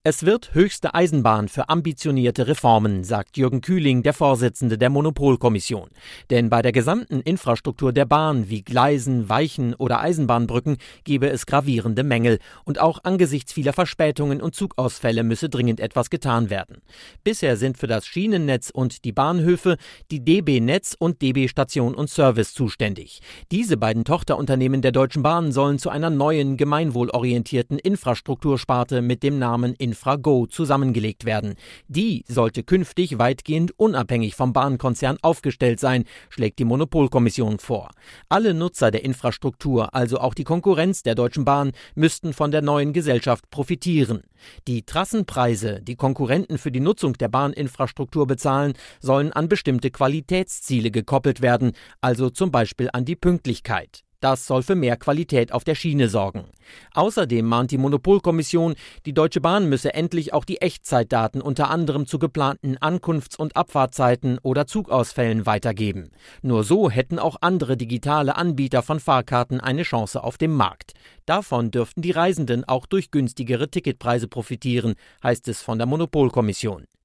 Es wird höchste Eisenbahn für ambitionierte Reformen, sagt Jürgen Kühling, der Vorsitzende der Monopolkommission. Denn bei der gesamten Infrastruktur der Bahn, wie Gleisen, Weichen oder Eisenbahnbrücken, gebe es gravierende Mängel. Und auch angesichts vieler Verspätungen und Zugausfälle müsse dringend etwas getan werden. Bisher sind für das Schienennetz und die Bahnhöfe die DB Netz und DB Station und Service zuständig. Diese beiden Tochterunternehmen der Deutschen Bahn sollen zu einer neuen, gemeinwohlorientierten Infrastruktursparte mit dem Namen Infrago zusammengelegt werden. Die sollte künftig weitgehend unabhängig vom Bahnkonzern aufgestellt sein, schlägt die Monopolkommission vor. Alle Nutzer der Infrastruktur, also auch die Konkurrenz der Deutschen Bahn, müssten von der neuen Gesellschaft profitieren. Die Trassenpreise, die Konkurrenten für die Nutzung der Bahninfrastruktur bezahlen, sollen an bestimmte Qualitätsziele gekoppelt werden, also zum Beispiel an die Pünktlichkeit. Das soll für mehr Qualität auf der Schiene sorgen. Außerdem mahnt die Monopolkommission, die Deutsche Bahn müsse endlich auch die Echtzeitdaten unter anderem zu geplanten Ankunfts- und Abfahrtzeiten oder Zugausfällen weitergeben. Nur so hätten auch andere digitale Anbieter von Fahrkarten eine Chance auf dem Markt. Davon dürften die Reisenden auch durch günstigere Ticketpreise profitieren, heißt es von der Monopolkommission.